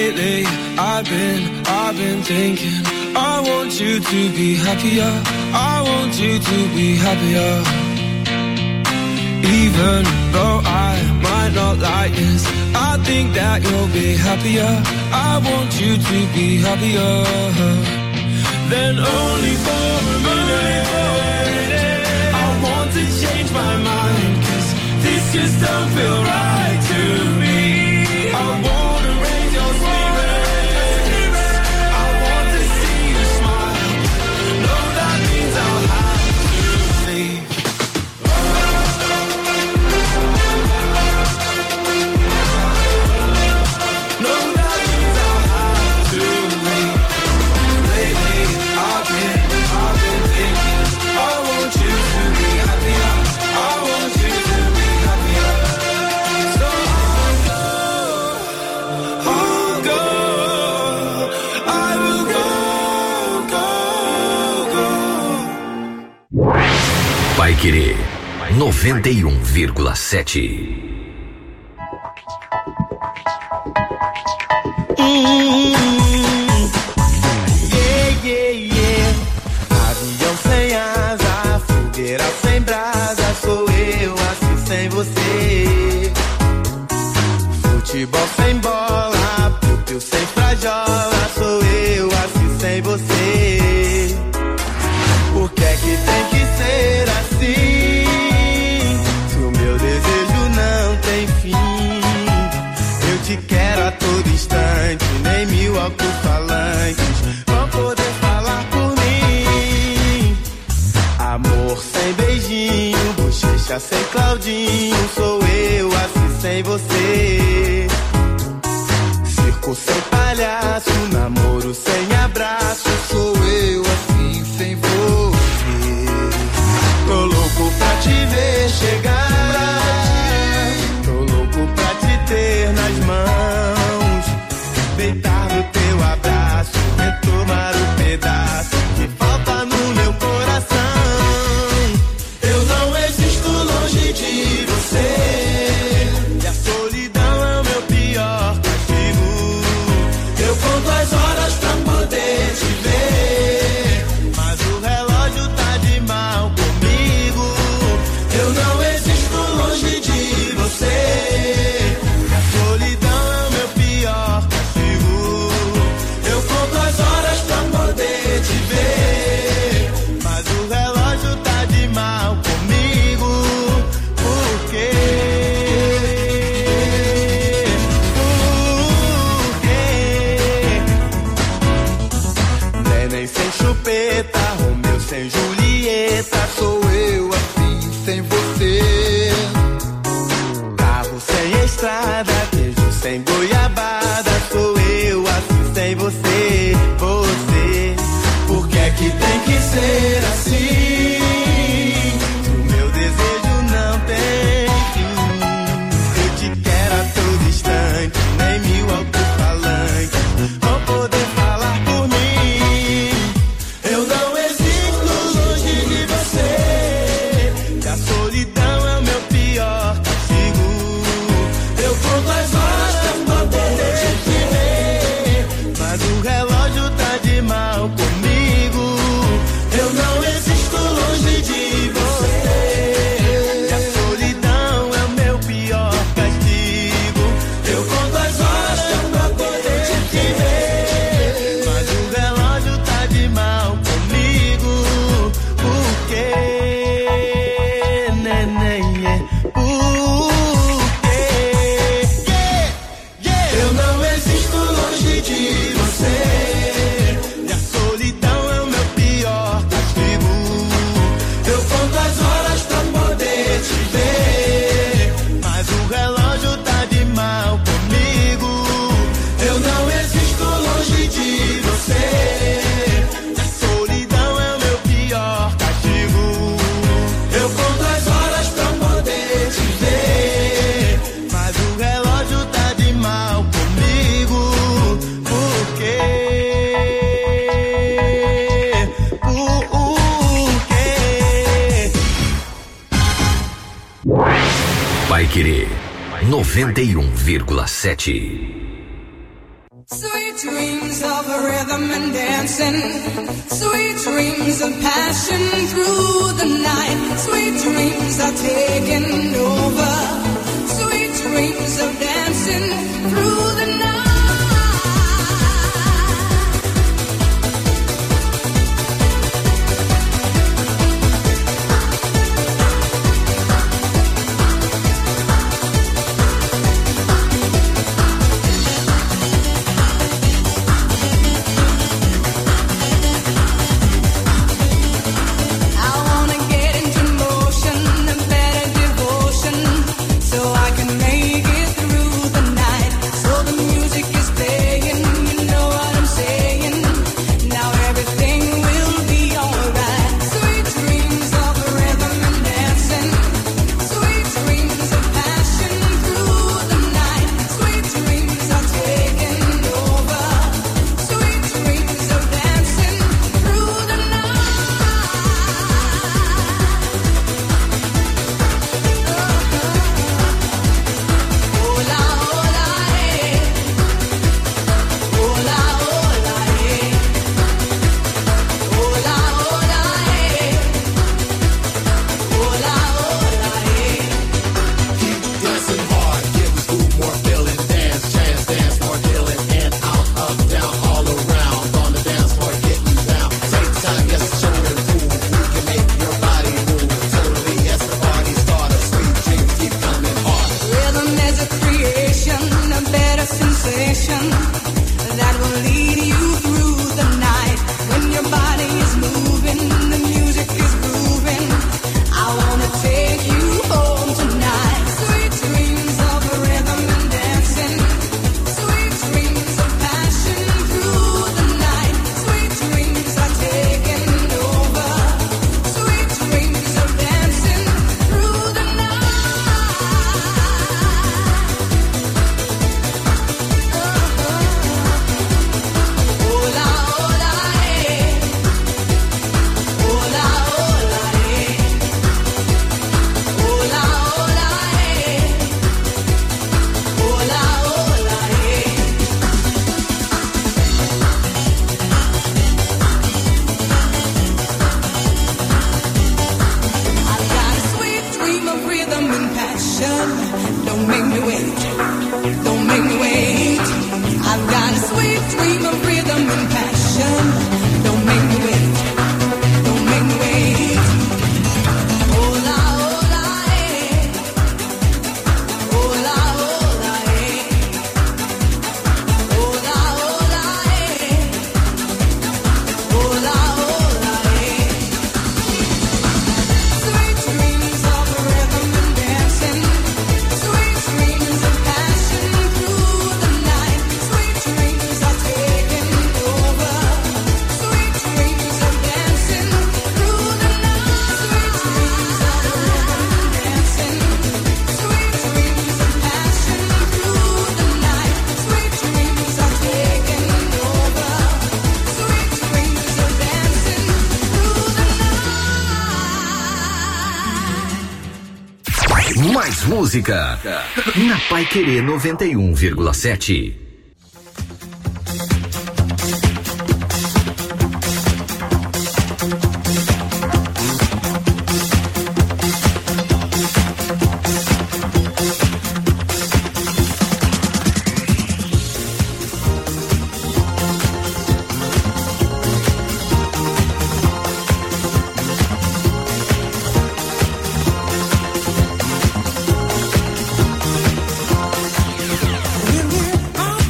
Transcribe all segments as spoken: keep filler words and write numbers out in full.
Lately, I've been, I've been thinking, I want you to be happier, I want you to be happier. Even though I might not like this, I think that you'll be happier, I want you to be happier. Then only for a minute, I want to change my mind, 'cause this just don't feel right to me. I wanna raise your spirits, I want to see you smile. No, that means I'll have to leave. No, that means I'll have to leave. Lately, I've been, I've been thinking, I want you to be happier, I want you to be happier. So I'll go, I'll go, I will go, go, go. Vai Querer noventa e um vírgula sete. Yeah, yeah, yeah. Avião sem asa, fogueira sem brasa, sou eu assim sem você. Futebol sem bola, piu-piu sem frajola, sou eu assim sem você. Por que é que tem que ser assim? Se o meu desejo não tem fim, eu te quero a todo instante, nem mil alto-falantes vão poder falar por mim. Amor sem beijinho, bochecha sem Claudinho, sou eu assim sem você. Circo sem palhaço, namoro sem abraço, sou eu assim sem você. Tô louco pra te ver chegar, tô louco pra te ter nas mãos, deitar no teu abraço, retomar o pedaço que falta no meu coração. Eu não existo longe de você, e a solidão é o meu pior castigo. Eu conto as horas pra poder te ver, mas o relógio tá de mal comigo. Eu não existo longe de você, e a solidão é o meu pior castigo. Eu conto as horas pra poder te ver, mas o relógio tá de mal comigo. Por quê? Por quê? Neném sem chupeta, Romeu sem Julieta, sou eu assim sem você. Carro sem estrada, queijo sem goiabada, sou eu assim sem você, você. Por que é que tem que ser assim? Se o meu desejo não tem fim, eu te quero a todo instante, nem mil alto-falantes vão poder falar por mim. Eu não existo longe de você, e a solidão é o meu pior castigo. Eu conto as horas pra poder te ver, mas o relógio tá de mal comigo. Eu não existo longe de você, e a solidão é o meu pior castigo. Eu conto as horas pra poder te ver, mas o relógio tá de mal comigo. Por quê, neném? É por quê? Yeah, yeah. Eu não existo longe de você, e a solidão é o meu pior castigo. Eu conto as horas pra poder te ver, mas o relógio tá de mal comigo. Eu não existo longe de você, e a solidão é o meu pior castigo. Eu conto as horas pra poder te ver, mas o relógio tá de mal comigo. Por quê? Por quê? Vai Querer noventa e um vírgula sete. Sweet dreams of rhythm and dancing, sweet dreams of passion through the night, sweet dreams are taking over, sweet dreams of dancing through the night. Mais música na Paiquerê noventa e um vírgula sete. Really, I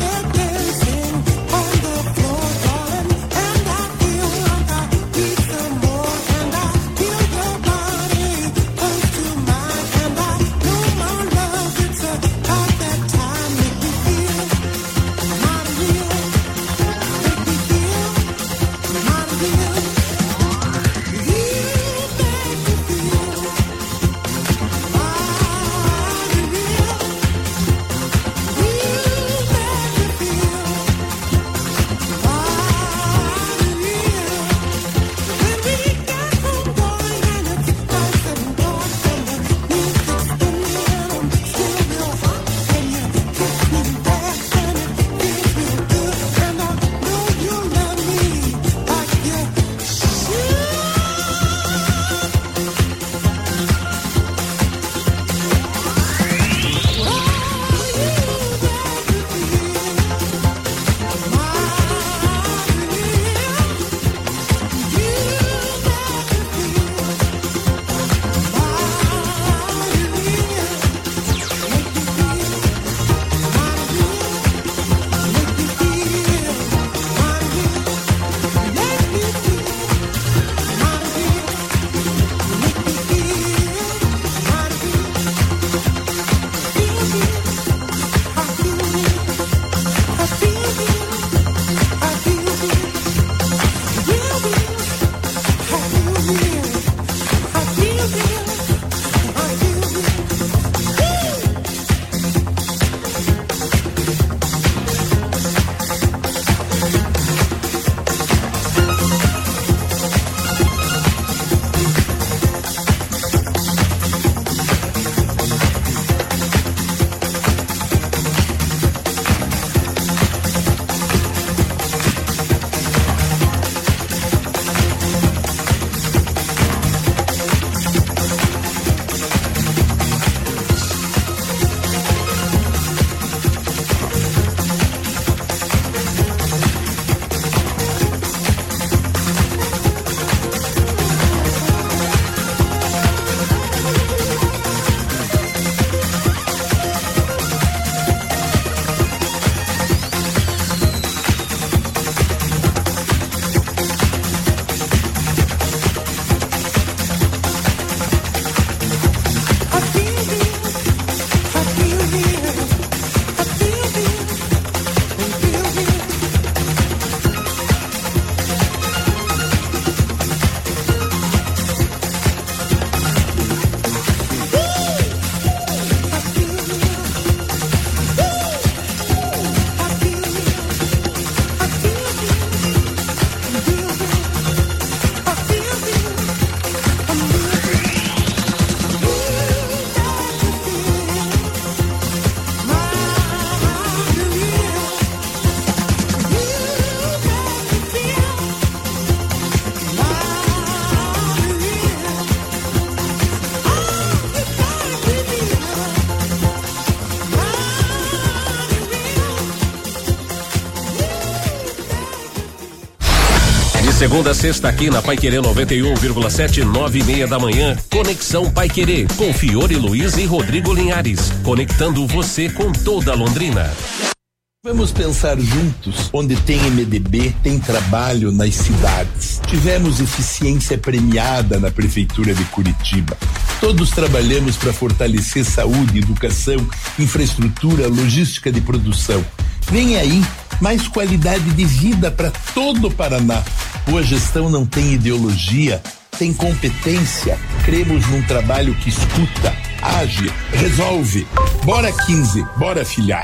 Segunda a sexta aqui na Paiquerê noventa e um vírgula sete, nove e meia da manhã, Conexão Paiquerê, com Fiore Luiz e Rodrigo Linhares, conectando você com toda Londrina. Vamos pensar juntos. Onde tem M D B, tem trabalho nas cidades. Tivemos eficiência premiada na Prefeitura de Curitiba. Todos trabalhamos para fortalecer saúde, educação, infraestrutura, logística de produção. Vem aí mais qualidade de vida para todo o Paraná. Boa gestão não tem ideologia, tem competência. Cremos num trabalho que escuta, age, resolve. Bora quinze, bora filhar.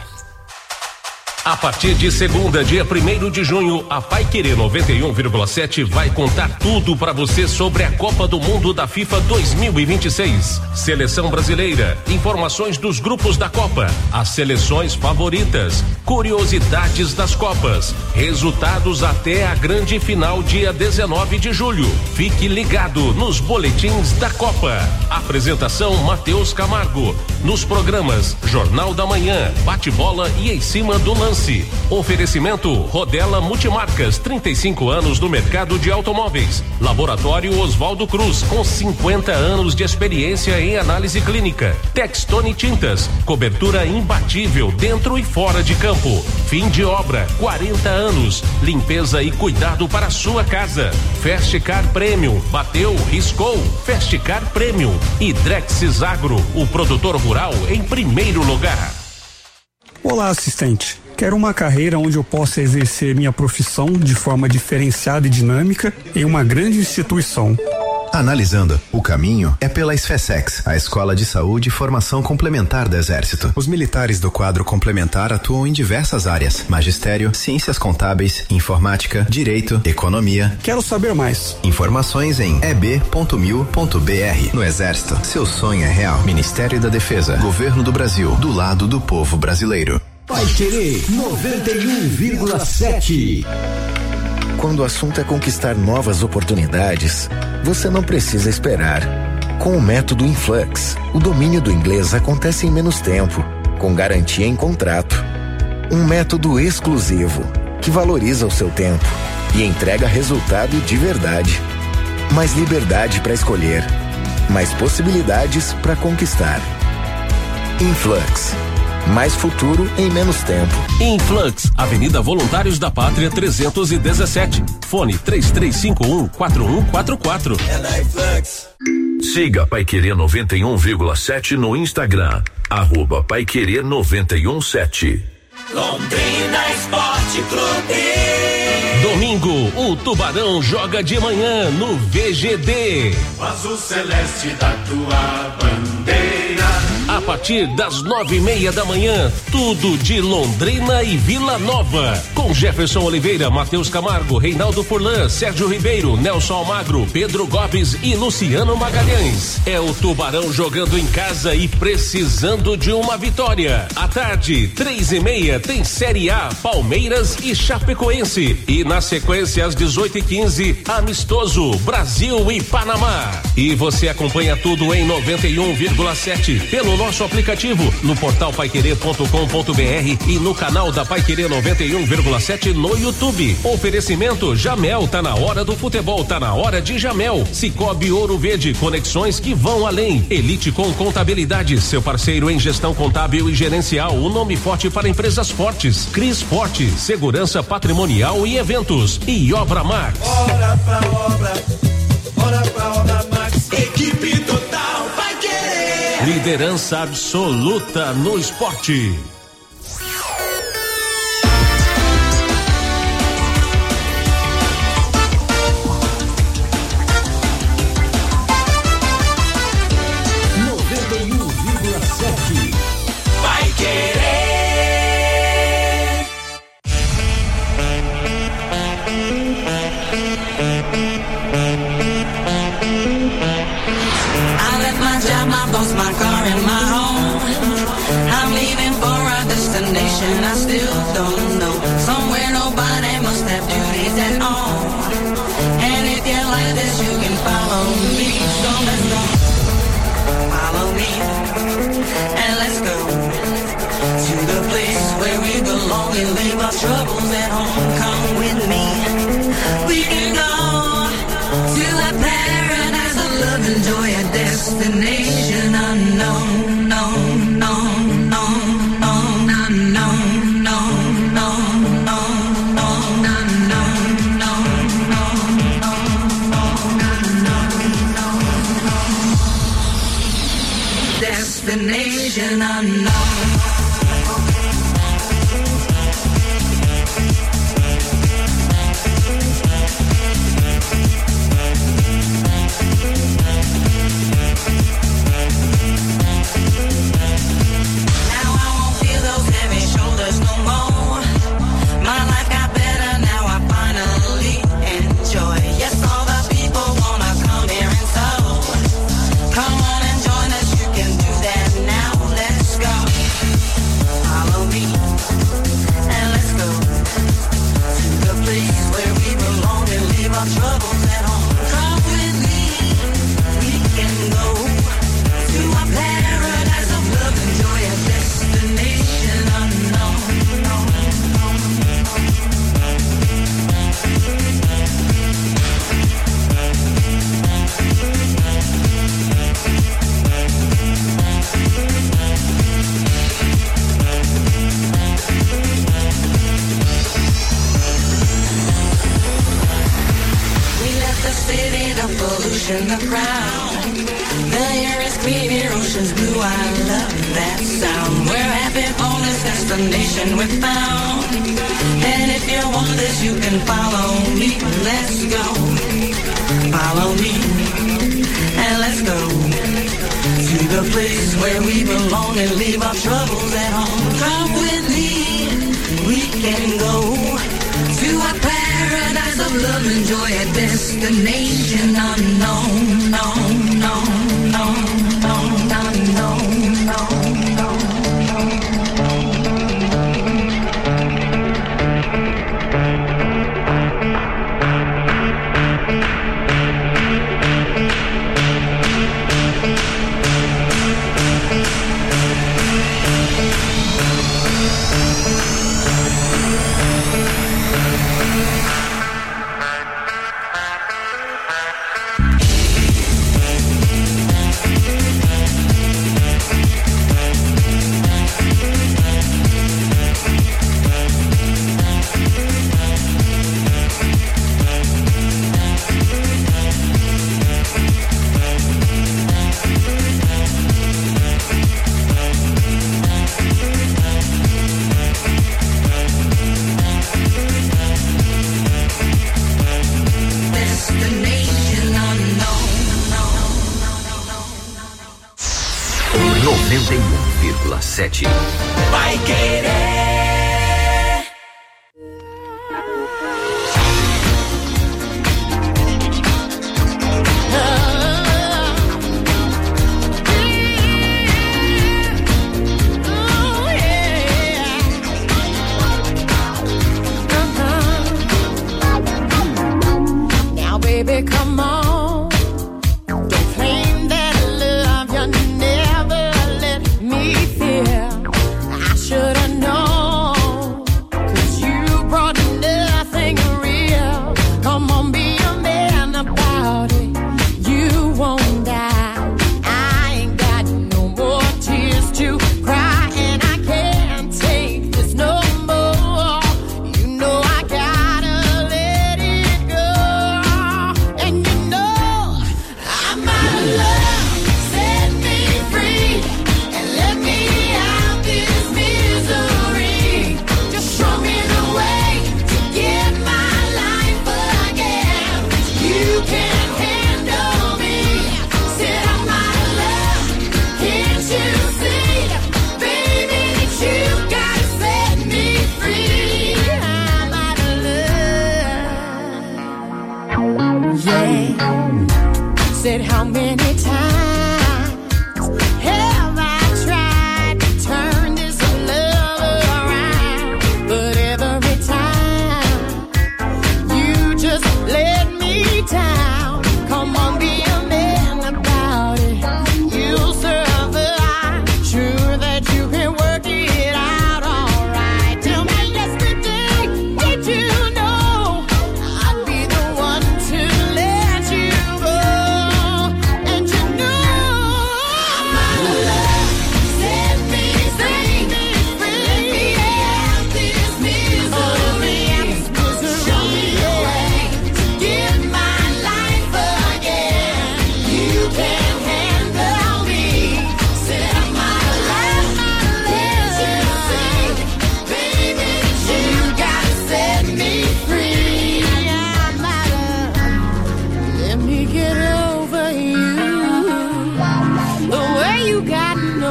A partir de segunda, dia primeiro de junho, a Paiquerê noventa e um vírgula sete vai contar tudo para você sobre a Copa do Mundo da FIFA dois mil e vinte e seis. Seleção brasileira, informações dos grupos da Copa, as seleções favoritas, curiosidades das Copas, resultados até a grande final dia dezenove de julho. Fique ligado nos boletins da Copa. Apresentação Matheus Camargo. Nos programas Jornal da Manhã, Bate-Bola e Em Cima do Lance. Oferecimento Rodela Multimarcas, trinta e cinco anos no mercado de automóveis. Laboratório Oswaldo Cruz, com cinquenta anos de experiência em análise clínica. Textone Tintas, cobertura imbatível dentro e fora de campo. Fim de obra, quarenta anos. Limpeza e cuidado para a sua casa. Fast Car Premium, bateu, riscou. Fast Car Premium. E Drexis Agro, o produtor rural em primeiro lugar. Olá, assistente. Quero uma carreira onde eu possa exercer minha profissão de forma diferenciada e dinâmica em uma grande instituição. Analisando, o caminho é pela SFESEX, a Escola de Saúde e Formação Complementar do Exército. Os militares do quadro complementar atuam em diversas áreas: magistério, ciências contábeis, informática, direito, economia. Quero saber mais. Informações em e b ponto mil ponto b r. No Exército, seu sonho é real. Ministério da Defesa, Governo do Brasil, do lado do povo brasileiro. Paiquerê noventa e um vírgula sete. Quando o assunto é conquistar novas oportunidades, você não precisa esperar. Com o método Influx, o domínio do inglês acontece em menos tempo, com garantia em contrato. Um método exclusivo, que valoriza o seu tempo e entrega resultado de verdade. Mais liberdade para escolher, mais possibilidades para conquistar. Influx. Mais futuro em menos tempo. Influx, Avenida Voluntários da Pátria trezentos e dezessete. Fone três três cinco um, quatro um quatro quatro. É na Influx. Siga Paiquerê noventa e um vírgula sete no Instagram. Arroba Paiquerê noventa e um sete. Londrina Esporte Clube. Domingo, o Tubarão joga de manhã no V G D. O azul celeste da tua bandeira. A partir das nove e meia da manhã, tudo de Londrina e Vila Nova. Com Jefferson Oliveira, Matheus Camargo, Reinaldo Furlan, Sérgio Ribeiro, Nelson Almagro, Pedro Gobes e Luciano Magalhães. É o Tubarão jogando em casa e precisando de uma vitória. À tarde, três e meia, tem Série A, Palmeiras e Chapecoense. E na sequência, às dezoito e quinze, amistoso, Brasil e Panamá. E você acompanha tudo em noventa e um vírgula sete pelo nosso aplicativo, no portal paiquerê ponto com ponto b r e no canal da Paiquerê noventa e um vírgula sete no YouTube. Oferecimento Jamel, tá na hora do futebol, tá na hora de Jamel. Cicobi Ouro Verde, conexões que vão além. Elite com Contabilidade, seu parceiro em gestão contábil e gerencial, o nome forte para empresas fortes. Cris Forte, segurança patrimonial e eventos. E Obra Max. Bora pra obra, bora pra obra Max. Equipe total vai querer. Liderança absoluta no esporte. noventa e um vírgula sete. Vai querer. I left my job, my boss, my car, and my home. I'm leaving for a destination I still don't know. Somewhere nobody must have duties at all. And if you like this, you can follow me. So let's go. Follow me. And let's go to the place where we belong and leave our troubles at home. Come with me. We can go destination unknown. The crowd, the air is clean, your ocean's blue. I love that sound. We're happy on this destination we found. And if you want this, you can follow me. Let's go, follow me, and let's go to the place where we belong and leave our troubles at home. Come with me, we can go to a paradise of love and joy, a destination unknown, no, no, no, no, no, no, no, no. noventa e um vírgula sete. Vai Querer. Let me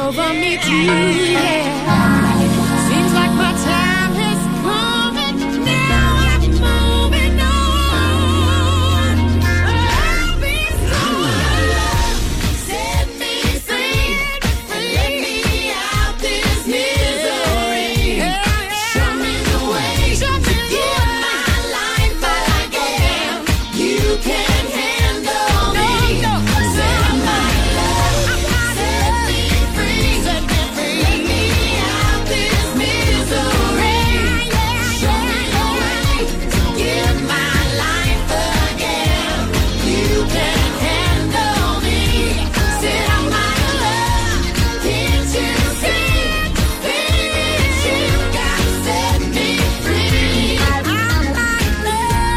over me too, yeah. Seems like my time has come and now I'm moving on. I'll be strong. Set me free and let me out this misery. Show me the way to get my life back again. You can handle me. Set my love, set me free, set me free. Let me out this misery. Show me the way to get my life again. You can handle me. Set my love, can't you see? Baby, you gotta set me free. I like love,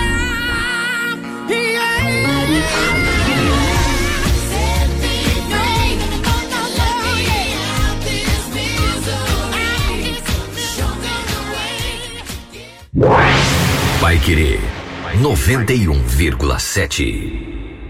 yeah. Set me free. Let me out this misery. Show me the way. Paiquerê noventa e um vírgula sete.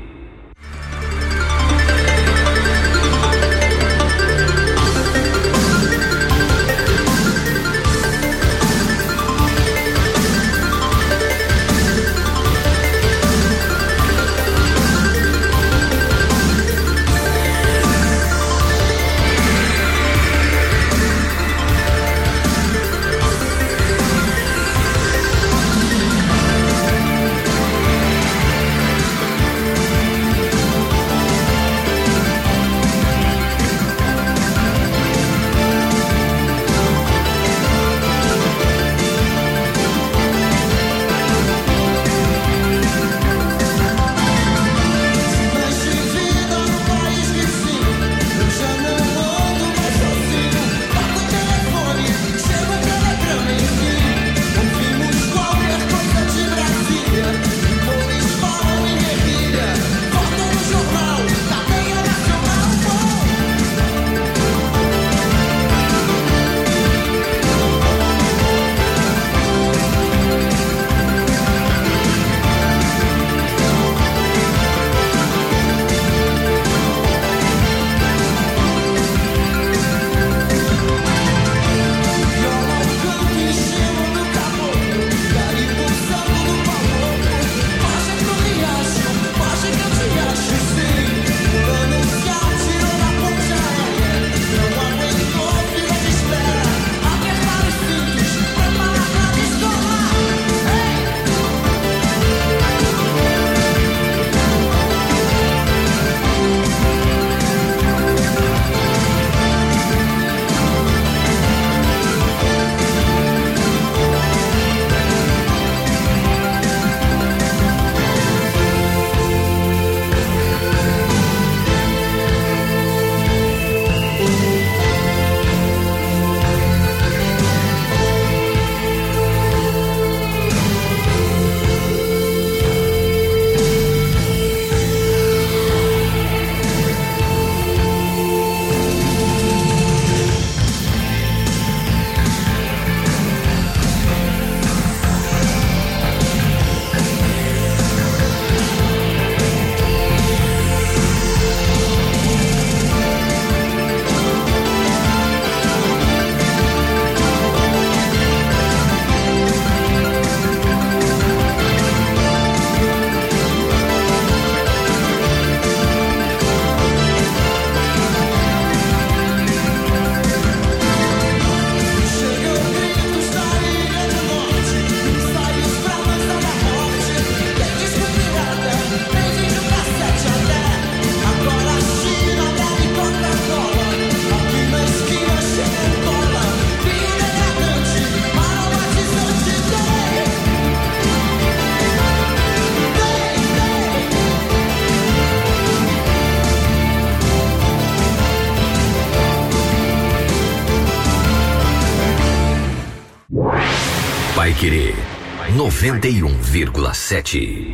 Paiquerê noventa e um vírgula sete.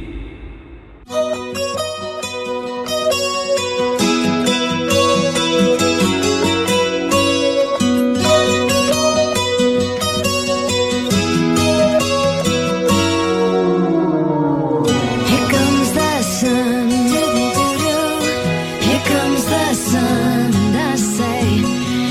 Here comes the sun, and I say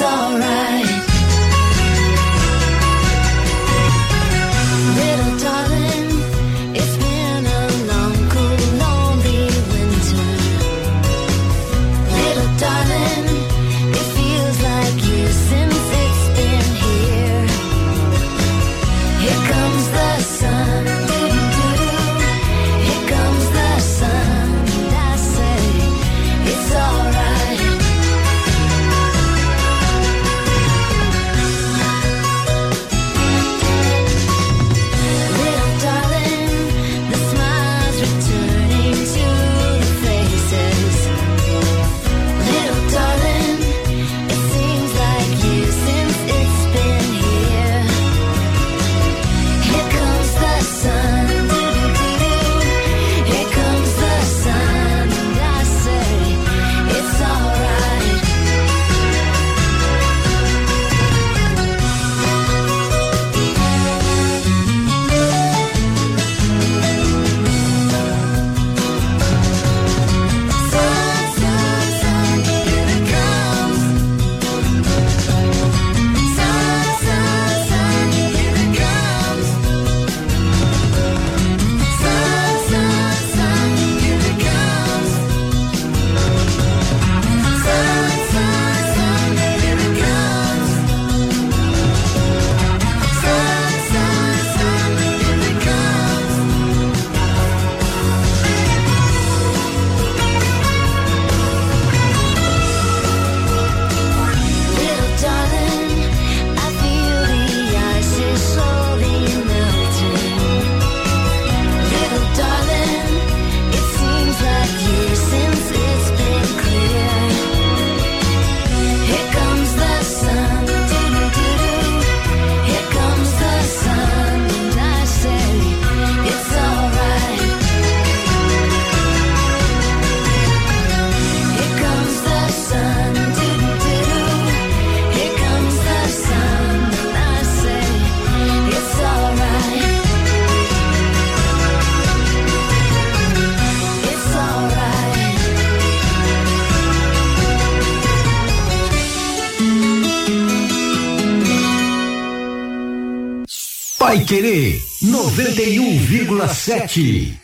Paiquerê noventa e um vírgula sete.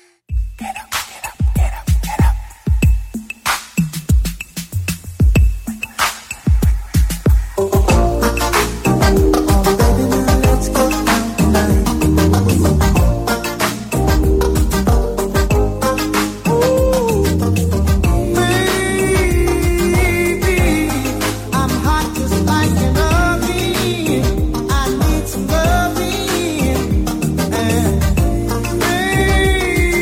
Baby,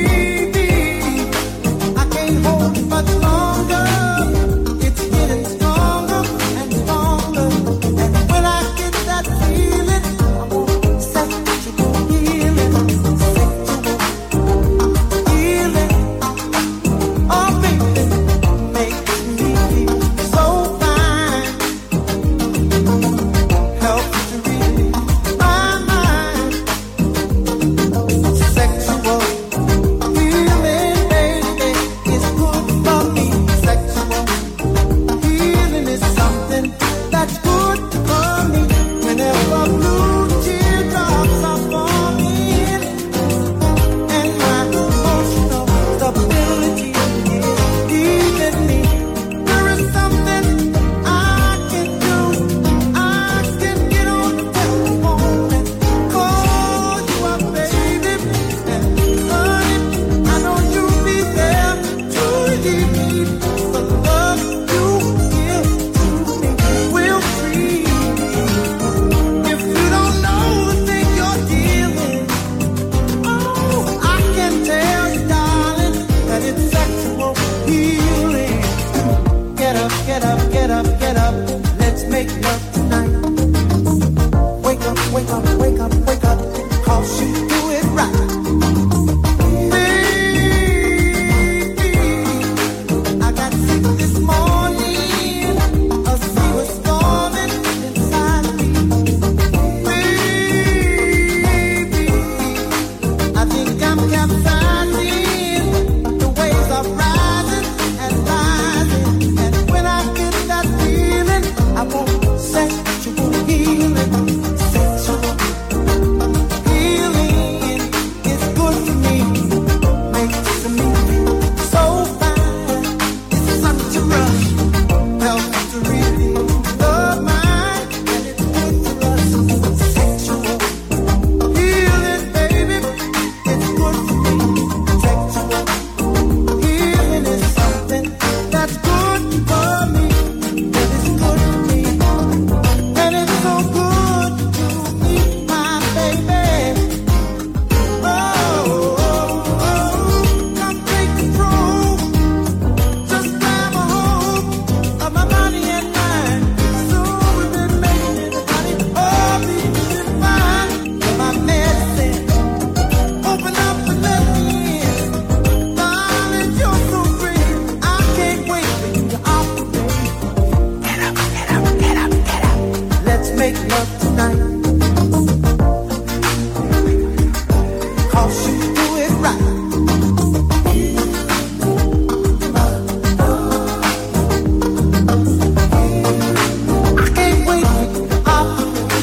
right. Cause you do it right. I can't wait up.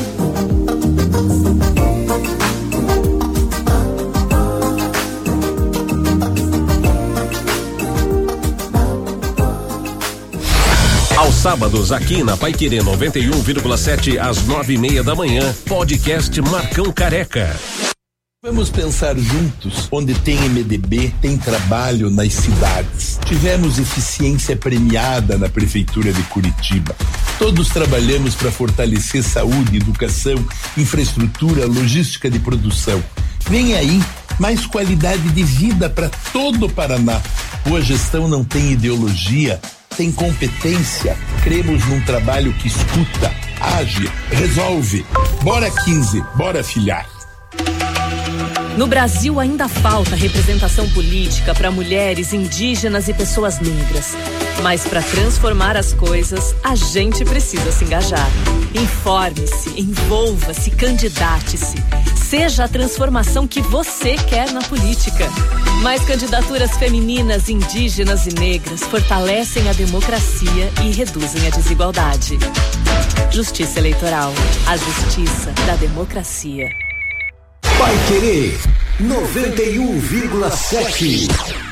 Aos sábados, aqui na Paiquerê noventa e um vírgula sete, às nove e meia da manhã, podcast Marcão Careca. Vamos pensar juntos, onde tem M D B, tem trabalho nas cidades. Tivemos eficiência premiada na Prefeitura de Curitiba. Todos trabalhamos para fortalecer saúde, educação, infraestrutura, logística de produção. Vem aí mais qualidade de vida para todo o Paraná. Boa gestão não tem ideologia, tem competência. Cremos num trabalho que escuta, age, resolve. Bora quinze, bora filhar. No Brasil ainda falta representação política para mulheres, indígenas e pessoas negras. Mas para transformar as coisas, a gente precisa se engajar. Informe-se, envolva-se, candidate-se. Seja a transformação que você quer na política. Mais candidaturas femininas, indígenas e negras fortalecem a democracia e reduzem a desigualdade. Justiça Eleitoral, a justiça da democracia. Paiquerê noventa e um vírgula sete.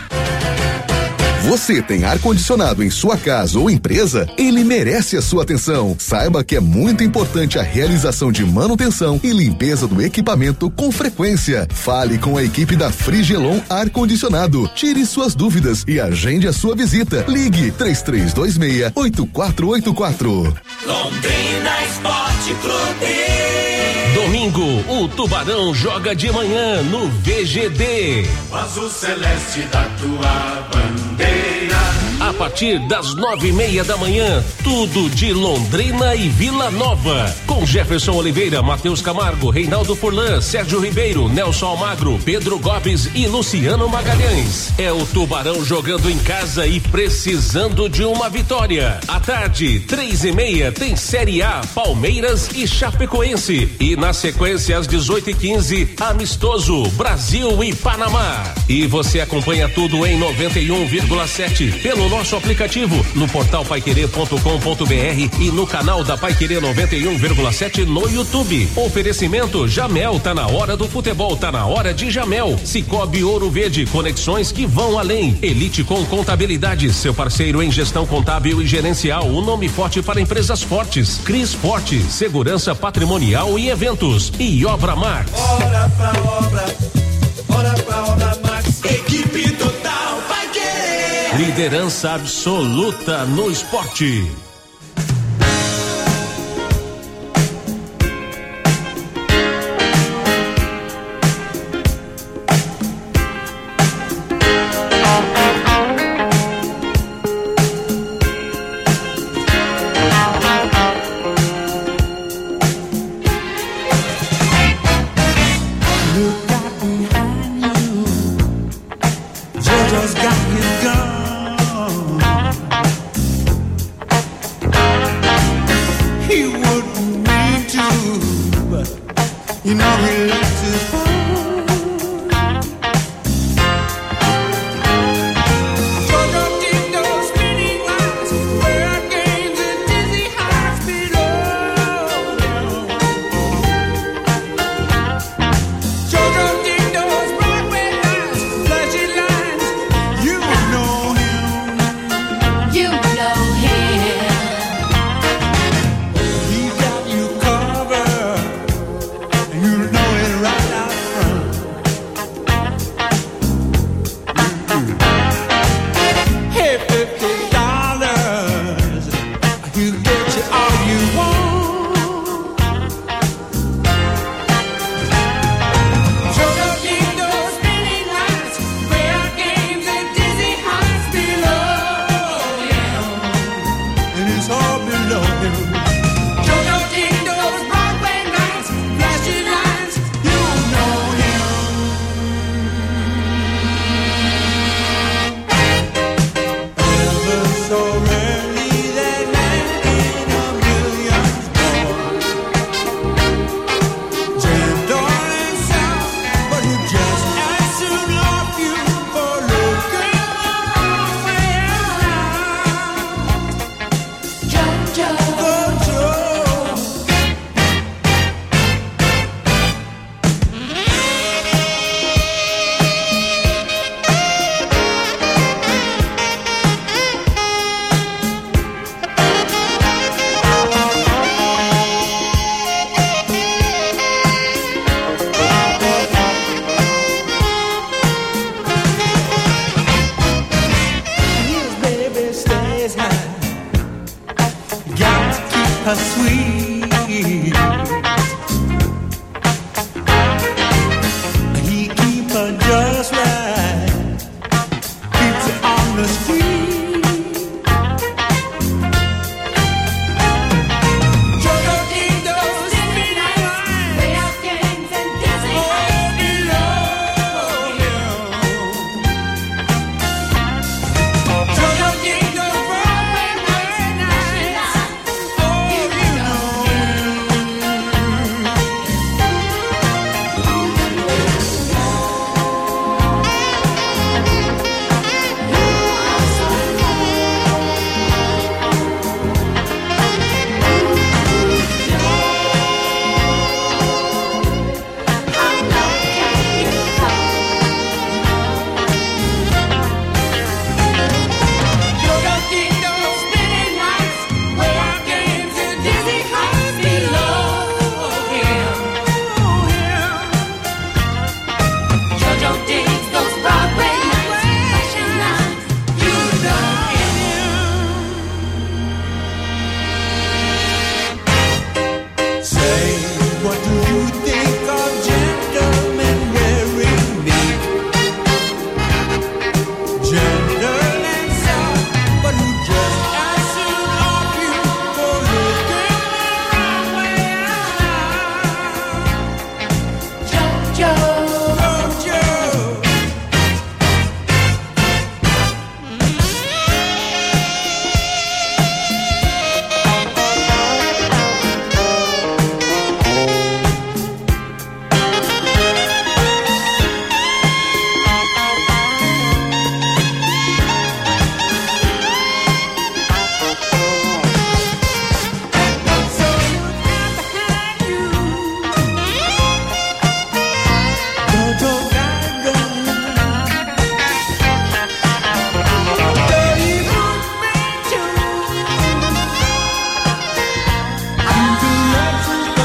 Você tem ar-condicionado em sua casa ou empresa? Ele merece a sua atenção. Saiba que é muito importante a realização de manutenção e limpeza do equipamento com frequência. Fale com a equipe da Frigelon Ar-Condicionado. Tire suas dúvidas e agende a sua visita. Ligue três três dois seis, oito quatro oito quatro. Londrina Esporte Clube. Domingo, o Tubarão joga de manhã no V G D. O azul celeste da tua bandeira. A partir das nove e meia da manhã, tudo de Londrina e Vila Nova. Com Jefferson Oliveira, Matheus Camargo, Reinaldo Furlan, Sérgio Ribeiro, Nelson Almagro, Pedro Gobes e Luciano Magalhães. É o Tubarão jogando em casa e precisando de uma vitória. À tarde, três e meia, tem Série A, Palmeiras e Chapecoense. E na sequência, às dezoito e quinze, amistoso Brasil e Panamá. E você acompanha tudo em noventa e um vírgula sete pelo nosso aplicativo, no portal paiquerê ponto com ponto br e no canal da Paiquerê noventa e um vírgula sete no YouTube. Oferecimento Jamel, tá na hora do futebol, tá na hora de Jamel. Cicobi Ouro Verde, conexões que vão além. Elite com Contabilidade, seu parceiro em gestão contábil e gerencial, um nome forte para empresas fortes. Cris Forte, segurança patrimonial e eventos. E Obra Max. Bora pra obra, bora pra obra Max. Equipe total vai querer. Liderança absoluta no esporte. her sweet. He keep her just right, keeps her on the street. Jojo Dingo's midnight, way out games and dancing. Oh, below him. Jojo Dingo's Broadway nights. Oh, you know Jojo Dingo's spinning nights, way out games and dizzy heights below him. Jojo digs those Broadway nights, fashion nights, you know him. Say, what do you think of gentlemen wearing meek? Gentle and soft, but who just answered off you for looking the wrong way out? Jojo, Jojo. So you got behind you, Jojo got a gun. Though he won't reach you, you can let him go.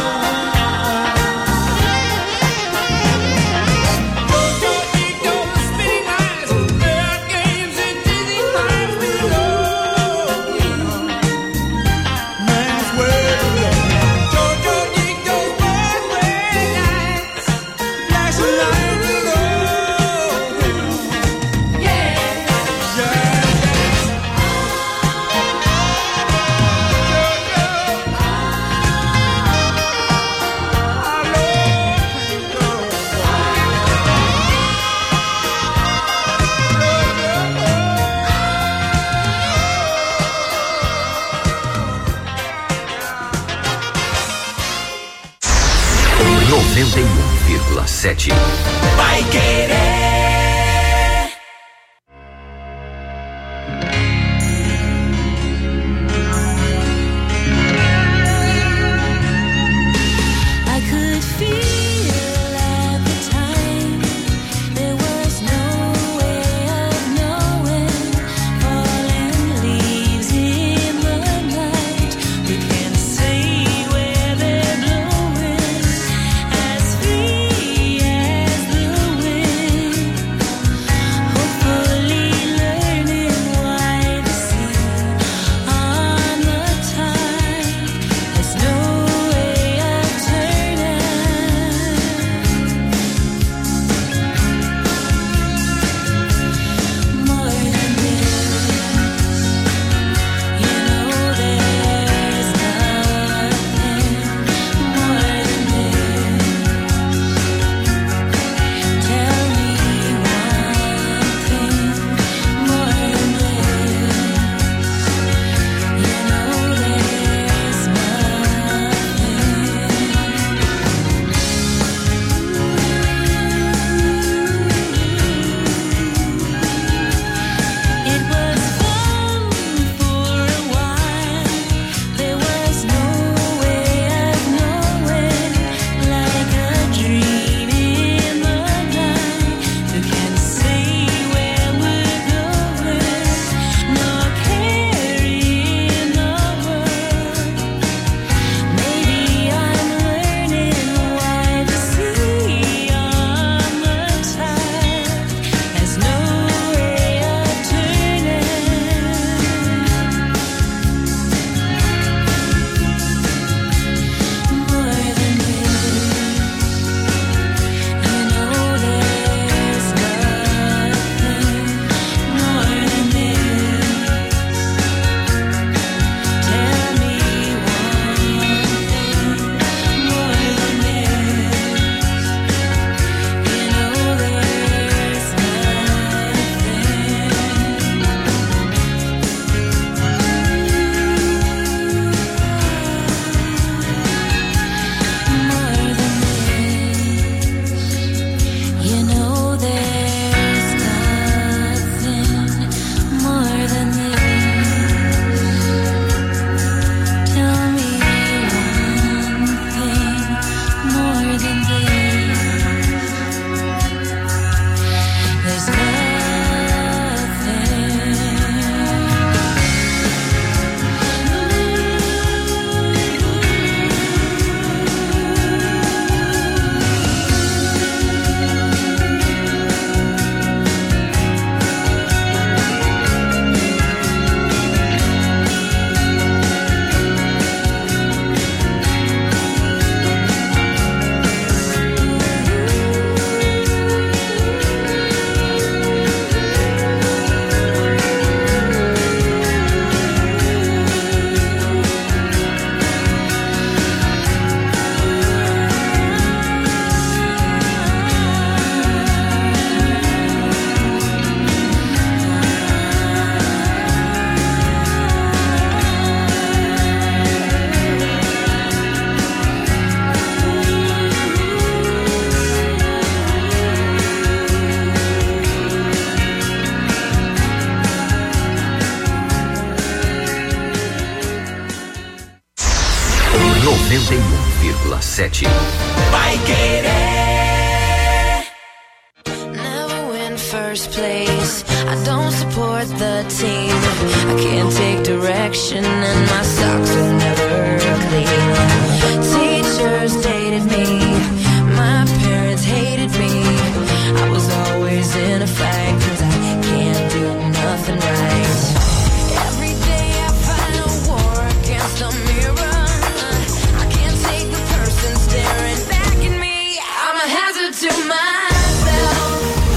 Jojo Dingo's spinning eyes, fair games and dizzy heights below him. Man's way below. Jojo Dingo's Broadway nights, flashing light below him. Yeah, yeah. noventa e um vírgula sete. Vai querer. I could feel at the time there was no way of knowing. Falling leaves in the night, we can't say where they're blowing. As free as the wind, noventa e um vírgula sete. Vai querer. Never win first place. I don't support the team. I can't take direction and my socks are never clean. Teachers dated me. My parents hated me. I was always in a fight 'cause I can't do nothing right. Every day I fight a war against a mirror. I can't take the person staring back at me. I'm a hazard to myself.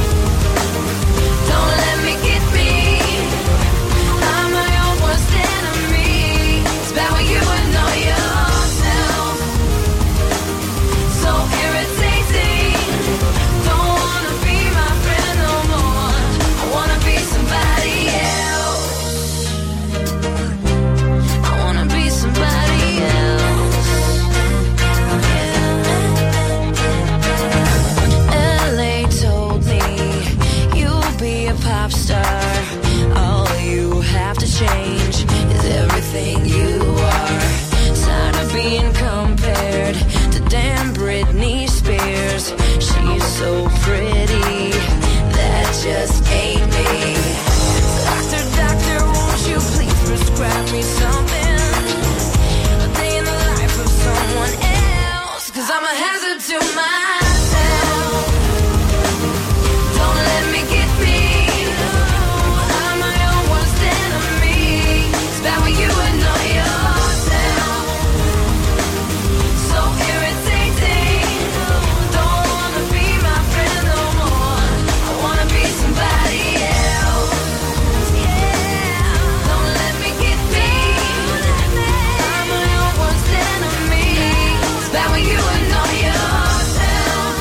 Don't let me get me. I'm my own worst enemy. It's bad when you would know yourself. So irritating. Don't wanna be my friend no more. I wanna be somebody else. I wanna be somebody else. L A told me you'll be a pop star. All you have to change is everything you are. Tired of being compared to damn Britney Spears. She's so pretty, that just ain't me. Doctor, doctor, won't you please prescribe me something? A day in the life of someone else. 'Cause I'm a hazard to myself. Don't let me get me. I'm my own worst enemy. It's bad when you would know yourself. So irritating. Don't wanna be my friend no more. I wanna be somebody else. Yeah. Don't let me get me. I'm my own worst enemy. It's bad when you would know yourself.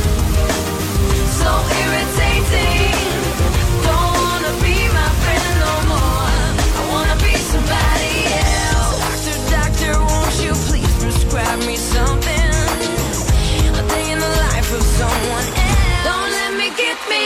So irritating. Don't wanna be my friend no more. I wanna be somebody else. Doctor, doctor, won't you please prescribe me something? A day in the life of someone else. Don't let me get me.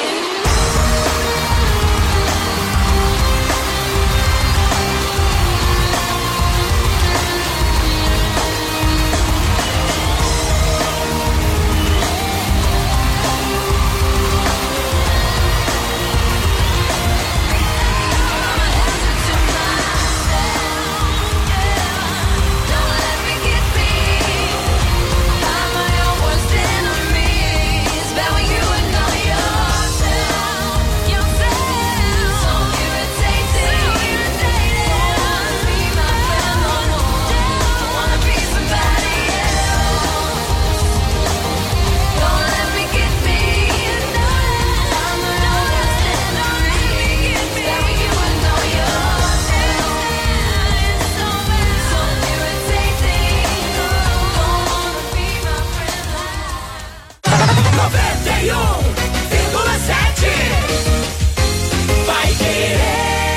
Don't let me get me. I'm my own worst enemy. It's bad when you would know yourself. Yourself. So irritating. Don't wanna be my friend no more. I wanna be somebody else. Don't let me get me. I'm my own worst enemy. It's bad when you would know yourself. So irritating. Don't wanna be my friend no more. noventa e um vírgula sete. Vai querer.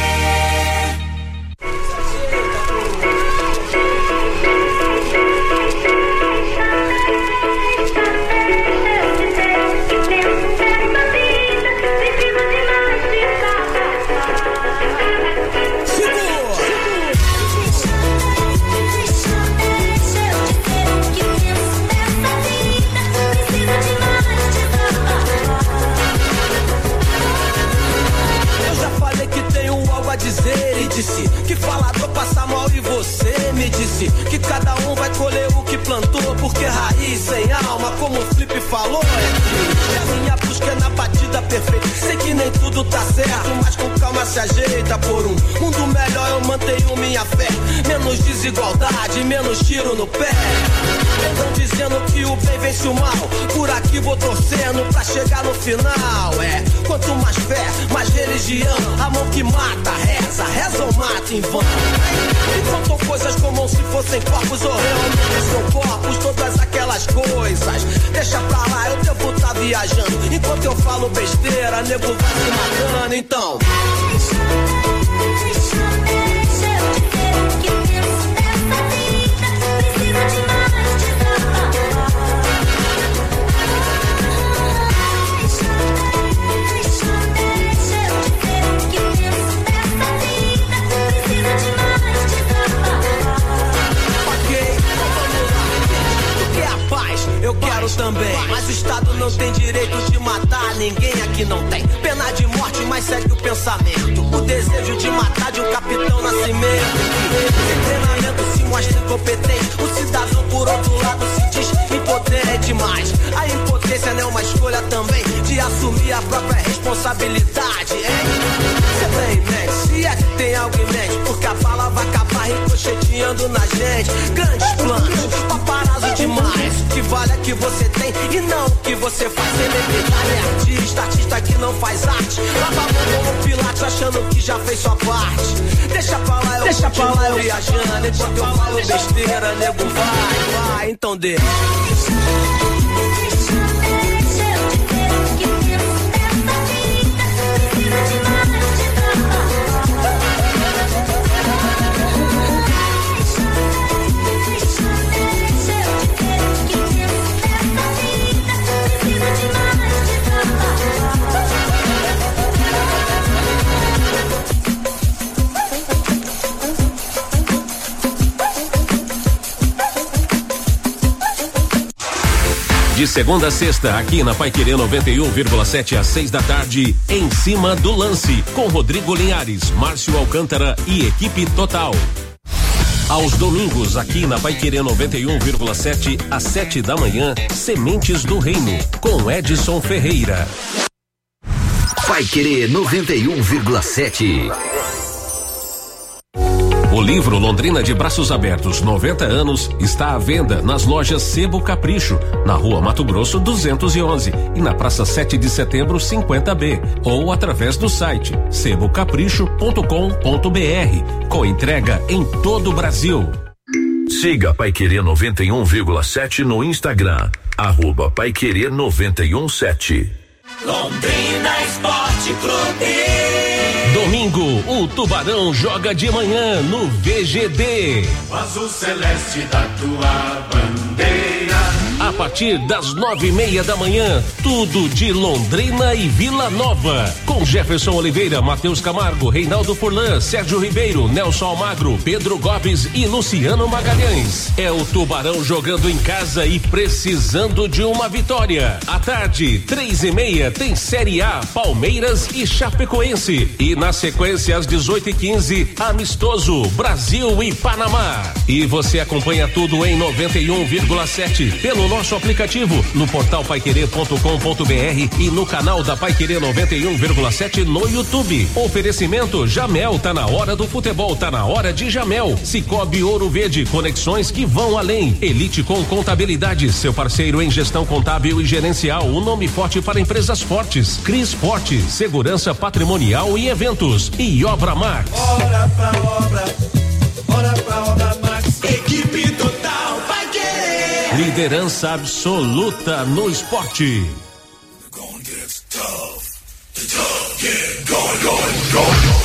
Eu já falei que tenho algo a dizer e disse que falador passa mal e você me disse que cada um vai colher o que plantou, porque raiz sem alma, como o Flip falou, é triste. A minha busca é na batida perfeita. Sei que nem tudo tá certo, mas com calma se ajeita. Por um mundo melhor eu mantenho minha fé. Menos desigualdade, menos tiro no pé. Estão dizendo que o bem vence o mal. Por aqui vou torcendo pra chegar no final. É, quanto mais fé, mais religião. A mão que mata, reza, reza ou mata em vão. E contam coisas como se fossem corpos ou realmente são corpos, todas aquelas coisas. Deixa pra lá, eu devo tá viajando. Enquanto eu falo besteira, nego vai se matando, então. Ok, quero também. Mas o Estado não tem direito de matar ninguém, aqui não tem pena de morte, mas segue o pensamento. O desejo de matar de um capitão Nascimento. Sem treinamento se mostra incompetente. O cidadão, por outro lado, se diz impotente demais. A impotência não é uma escolha também de assumir a própria responsabilidade, hein? Você tem em mente, se é que tem algo em mente, porque a bala vai acabar ricocheteando na gente. Grandes planos, paparazzo demais. O que vale é que você tem e não o que você faz. Celebridade é artista, artista que não faz arte. Lava a mão como Pilates achando que já fez sua parte. Deixa pra lá, eu Deixa continuo pra lá, eu viajando. Enquanto eu falo besteira, nego vai, vai, então deixa. De segunda a sexta, aqui na Paiquerê noventa e um vírgula sete às seis da tarde, Em Cima do Lance, com Rodrigo Linhares, Márcio Alcântara e equipe total. Aos domingos, aqui na Paiquerê noventa e um vírgula sete às sete da manhã, Sementes do Reino, com Edson Ferreira. Paiquerê noventa e um vírgula sete. O livro Londrina de Braços Abertos, noventa anos, está à venda nas lojas Sebo Capricho, na Rua Mato Grosso duzentos e onze e na Praça sete de Setembro cinquenta B, ou através do site sebo capricho ponto com ponto br, com entrega em todo o Brasil. Siga Paiquerê noventa e um vírgula sete no Instagram, arroba Paiquerê noventa e um sete. Londrina Esporte Clube. Domingo, o Tubarão joga de manhã no V G D. O azul celeste da tua bandeira. A partir das nove e meia da manhã, tudo de Londrina e Vila Nova. Com Jefferson Oliveira, Matheus Camargo, Reinaldo Furlan, Sérgio Ribeiro, Nelson Almagro, Pedro Gomes e Luciano Magalhães. É o Tubarão jogando em casa e precisando de uma vitória. À tarde, três e meia, tem Série A, Palmeiras e Chapecoense. E na sequência, às dezoito e quinze, amistoso Brasil e Panamá. E você acompanha tudo em noventa e um vírgula sete pelo nosso aplicativo, no portal paiquerê ponto com ponto br e no canal da Paiquerê noventa e um vírgula sete no YouTube. Oferecimento Jamel, tá na hora do futebol, tá na hora de Jamel. Cicobi Ouro Verde, conexões que vão além. Elite com Contabilidade, seu parceiro em gestão contábil e gerencial, um nome forte para empresas fortes. Cris Forte, segurança patrimonial e eventos. E Obra Max. Bora pra obra, bora pra obra Max. Equipe total vai querer. Liderança absoluta no esporte. Going, going, going, going.